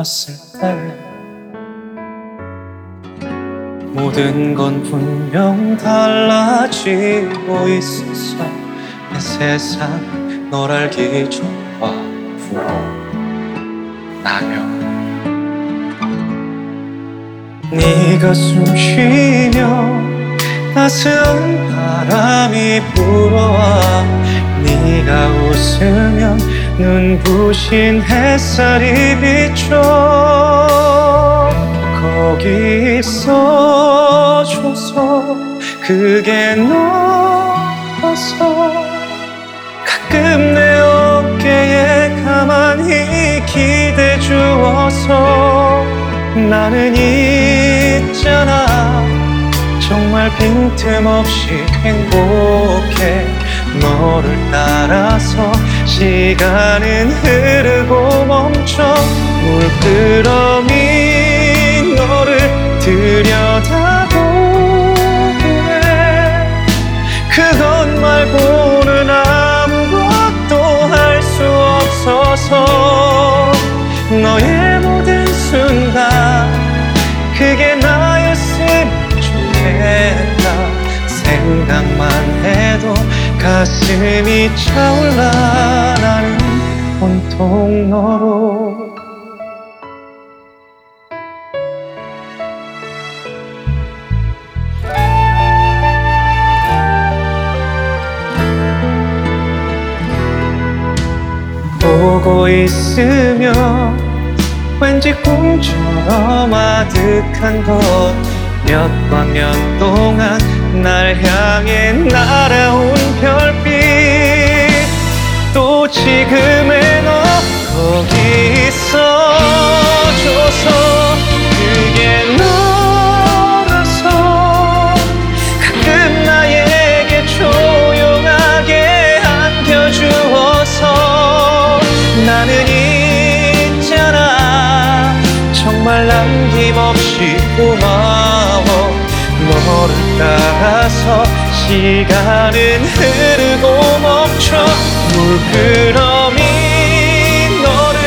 봤을 때 모든 건 분명 달라지고 있었어. 내 세상 널 알기 전과 후로 나면 네가 숨쉬며 따스한 바람이 불어와 네가 웃으면 눈부신 햇살이 비춰 거기 있어줘서 그게 너라서 가끔 내 어깨에 가만히 기대 주어서 나는 있잖아 정말 빈틈없이 행복해 너를 따라서 시간은 흐르고 멈춰 물끄러미 너를 들여다보네 그것 말고는 아무것도 할 수 없어서 너의 모든 순간 그게 나였으면 좋겠다 생각만 해도 가슴이 차올라 나는 온통 너로 보고 있으면 왠지 꿈처럼 아득한 것 몇 번 몇 동안 날 향해 날아온 별빛 또 지금의 너 거기 있어줘서 그게 너라서 가끔 나에게 조용하게 안겨주어서 나는 있잖아 정말 남김없이 고마워 너를 따라서 시간은 흐르고 멈춰 물끄러미 너를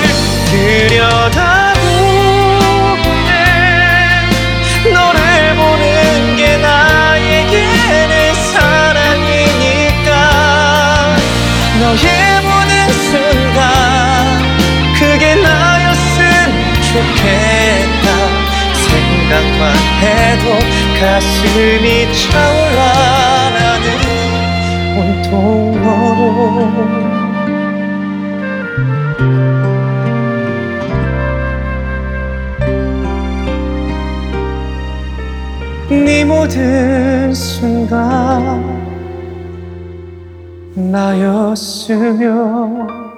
들여다보네 너를 보는 게 나에게는 사랑이니까 너의 모든 순간 그게 나였으면 좋겠다 생각만 해도 가슴이 차올라 나는 온통 너로 네 모든 순간 나였으면